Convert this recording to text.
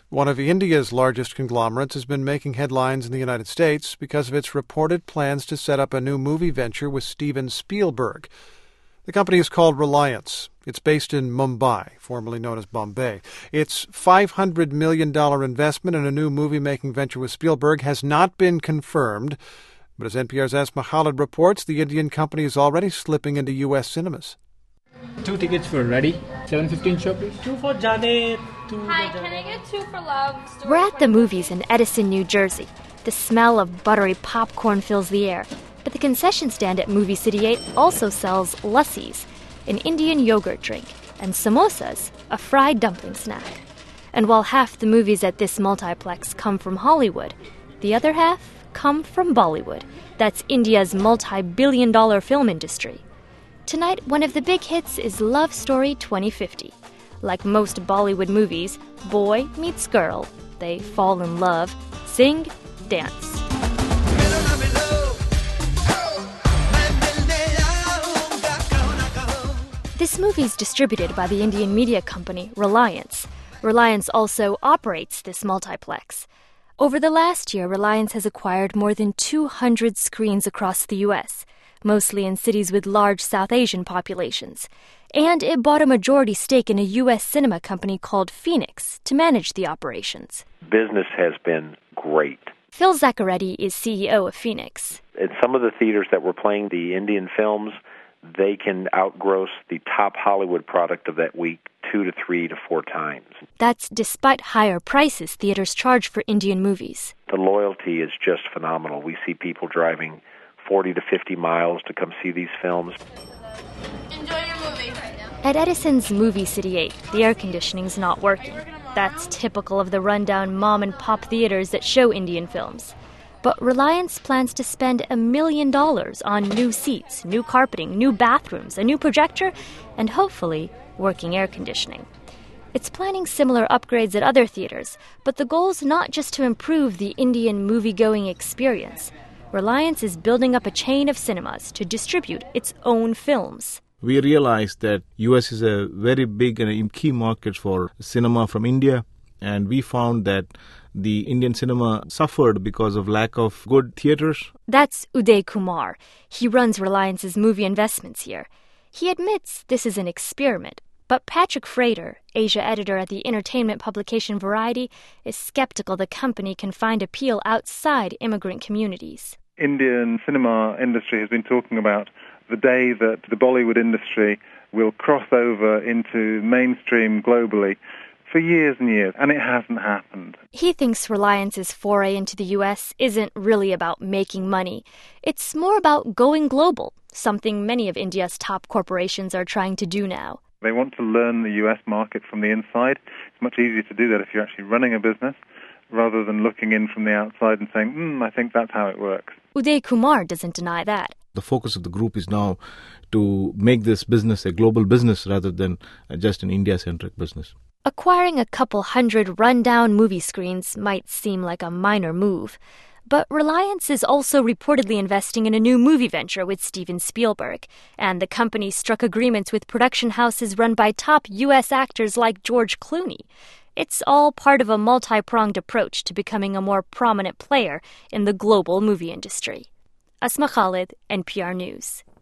One of India's largest conglomerates has been making headlines in the United States because of its reported plans to set up a new movie venture with Steven Spielberg. The company is called Reliance. It's based in Mumbai, formerly known as Bombay. Its $500 million investment in a new movie-making venture with Spielberg has not been confirmed. But as NPR's Asma Khalid reports, the Indian company is already slipping into U.S. cinemas. 2 tickets for Ready. 7:15 show, please. 2 for Jade. 2 Hi, can I get 2 for Love? We're at the movies in Edison, New Jersey. The smell of buttery popcorn fills the air. But the concession stand at Movie City 8 also sells lassis, an Indian yogurt drink, and samosas, a fried dumpling snack. And while half the movies at this multiplex come from Hollywood, the other half come from Bollywood. That's India's multi-billion-dollar film industry. Tonight, one of the big hits is Love Story 2050. Like most Bollywood movies, boy meets girl. They fall in love, sing, dance. This movie is distributed by the Indian media company Reliance. Reliance also operates this multiplex. Over the last year, Reliance has acquired more than 200 screens across the U.S., mostly in cities with large South Asian populations. And it bought a majority stake in a U.S. cinema company called Phoenix to manage the operations. Business has been great. Phil Zaccaretti is CEO of Phoenix. At some of the theaters that were playing the Indian films, they can outgross the top Hollywood product of that week 2 to 3 to 4 times. That's despite higher prices theaters charge for Indian movies. The loyalty is just phenomenal. We see people driving 40 to 50 miles to come see these films. Enjoy your movie. At Edison's Movie City 8, the air conditioning's not working. That's typical of the rundown mom-and-pop theaters that show Indian films. But Reliance plans to spend $1 million on new seats, new carpeting, new bathrooms, a new projector, and hopefully working air conditioning. It's planning similar upgrades at other theaters, but the goal's not just to improve the Indian movie-going experience. Reliance is building up a chain of cinemas to distribute its own films. We realized that U.S. is a very big and key market for cinema from India, and we found that the Indian cinema suffered because of lack of good theaters. That's Uday Kumar. He runs Reliance's movie investments here. He admits this is an experiment, but Patrick Frater, Asia editor at the entertainment publication Variety, is skeptical the company can find appeal outside immigrant communities. Indian cinema industry has been talking about the day that the Bollywood industry will cross over into mainstream globally for years and years, and it hasn't happened. He thinks Reliance's foray into the U.S. isn't really about making money. It's more about going global, something many of India's top corporations are trying to do now. They want to learn the U.S. market from the inside. It's much easier to do that if you're actually running a business, rather than looking in from the outside and saying, I think that's how it works. Uday Kumar doesn't deny that. The focus of the group is now to make this business a global business rather than just an India-centric business. Acquiring a couple hundred rundown movie screens might seem like a minor move, but Reliance is also reportedly investing in a new movie venture with Steven Spielberg, and the company struck agreements with production houses run by top U.S. actors like George Clooney. It's all part of a multi-pronged approach to becoming a more prominent player in the global movie industry. Asma Khalid, NPR News.